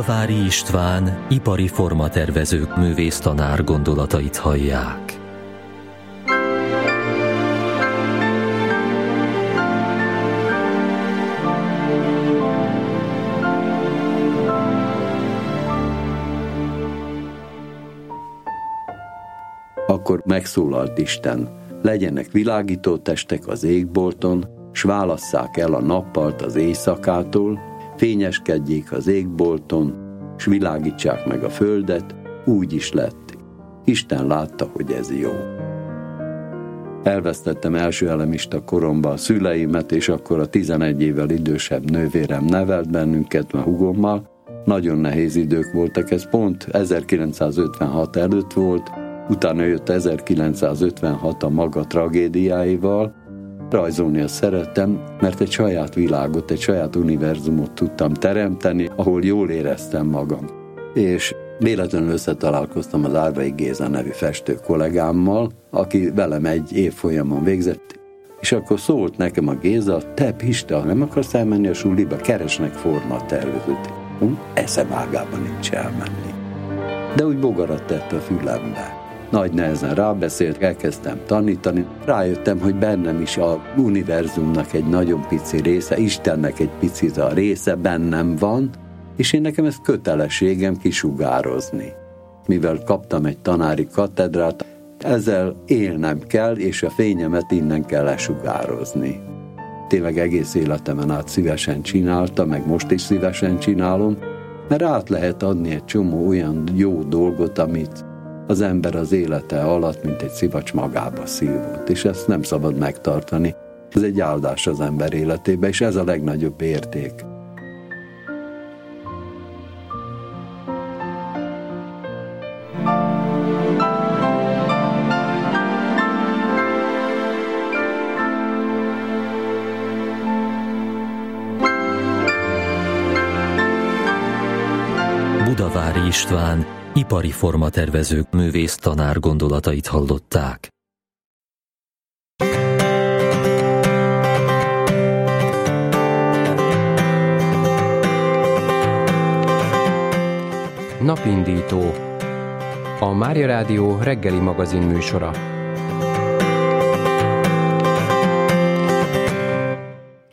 Budavári István, ipari formatervezők művésztanár gondolatait hallják. Akkor megszólalt Isten: legyenek világító testek az égbolton, s válasszák el a nappalt az éjszakától, fényeskedjék az égbolton, s világítsák meg a földet. Úgy is lett. Isten látta, hogy ez jó. Elvesztettem első elemista koromban a szüleimet, és akkor a 11 évvel idősebb nővérem nevelt bennünket a húgommal. Nagyon nehéz idők voltak, ez pont 1956 előtt volt, utána jött 1956 a maga tragédiáival. Rajzolni azt szerettem, mert egy saját világot, egy saját univerzumot tudtam teremteni, ahol jól éreztem magam. És véletlenül összetalálkoztam az Árvai Géza nevű festő kollégámmal, aki velem egy évfolyamon végzett, és akkor szólt nekem a Géza: te Pista, nem akarsz elmenni a suliba, keresnek formatervezőt. Eszemágában nincs elmenni. De úgy bogarat tett a fülembe. Nagy nehezen rábeszélt, elkezdtem tanítani, rájöttem, hogy bennem is a univerzumnak egy nagyon pici része, Istennek egy picit a része bennem van, és én nekem ez kötelességem kisugározni. Mivel kaptam egy tanári katedrát, ezzel élnem kell, és a fényemet innen kell lesugározni. Tényleg egész életemen át szívesen csináltam, meg most is szívesen csinálom, mert át lehet adni egy csomó olyan jó dolgot, amit az ember az élete alatt, mint egy szivacs magába szívott, és ezt nem szabad megtartani. Ez egy áldás az ember életébe, és ez a legnagyobb érték. Budavári István, ipari formatervezők művésztanár gondolatait hallották. Napindító. A Mária Rádió reggeli magazin műsora.